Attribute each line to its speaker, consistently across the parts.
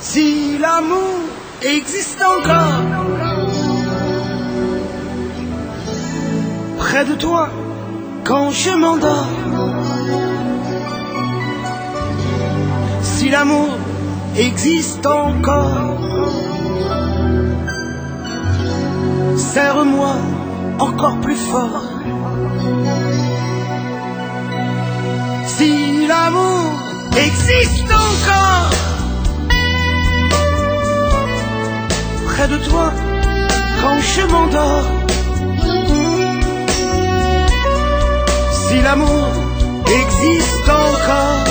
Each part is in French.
Speaker 1: Si l'amour existe encore près de toi quand je m'endors, si l'amour existe encore, serre-moi encore plus fort. Si l'amour existe encore près de toi quand je m'endors, si l'amour existe encore,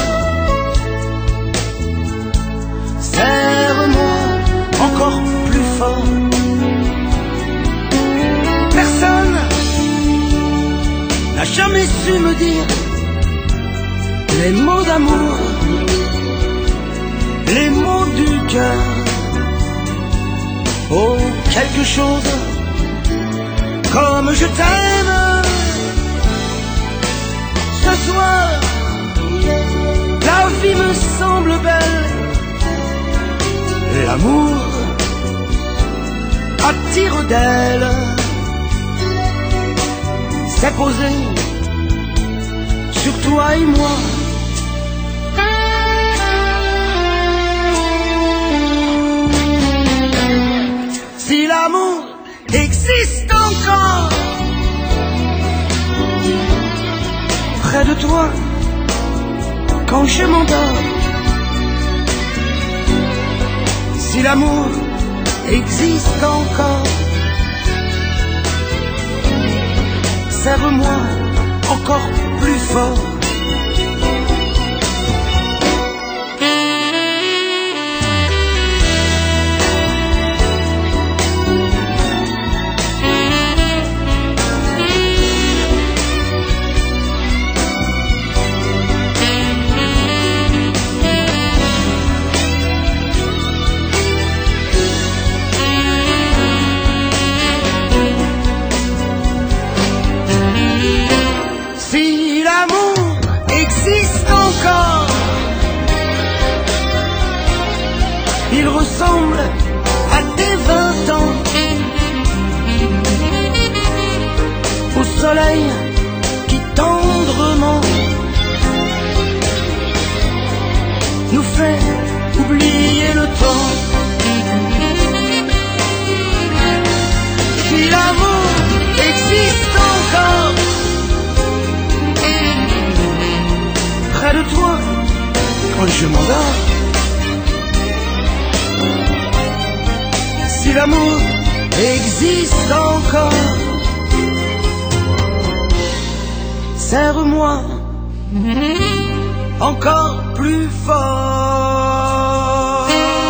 Speaker 1: serre-moi encore plus fort. Personne n'a jamais su me dire les mots d'amour, les mots du cœur. Oh, quelque chose comme je t'aime. Ce soir, la vie me semble belle. L'amour attire d'elle. C'est posé sur toi et moi. Si l'amour existe encore près de toi quand je m'endors, si l'amour existe encore, serre-moi encore plus fort. Si l'amour existe encore, il ressemble à tes 20 ans, au soleil qui tendrement nous fait oublier le temps. Si l'amour existe encore près de toi quand je m'endors, si l'amour existe encore, serre-moi encore plus fort.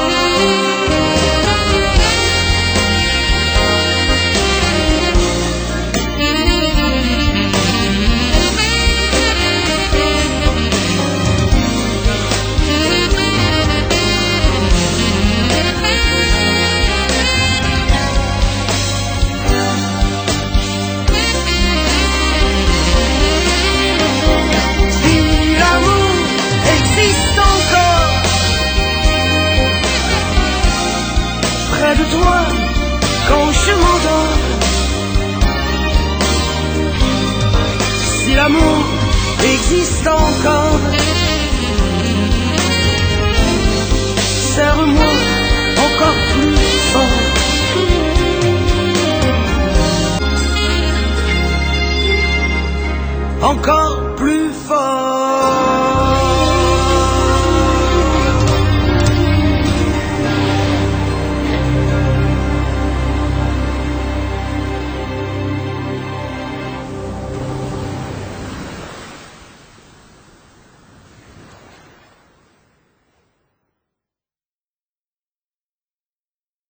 Speaker 1: Près de toi quand je m'endors, si l'amour existe encore, serre-moi encore plus fort. Encore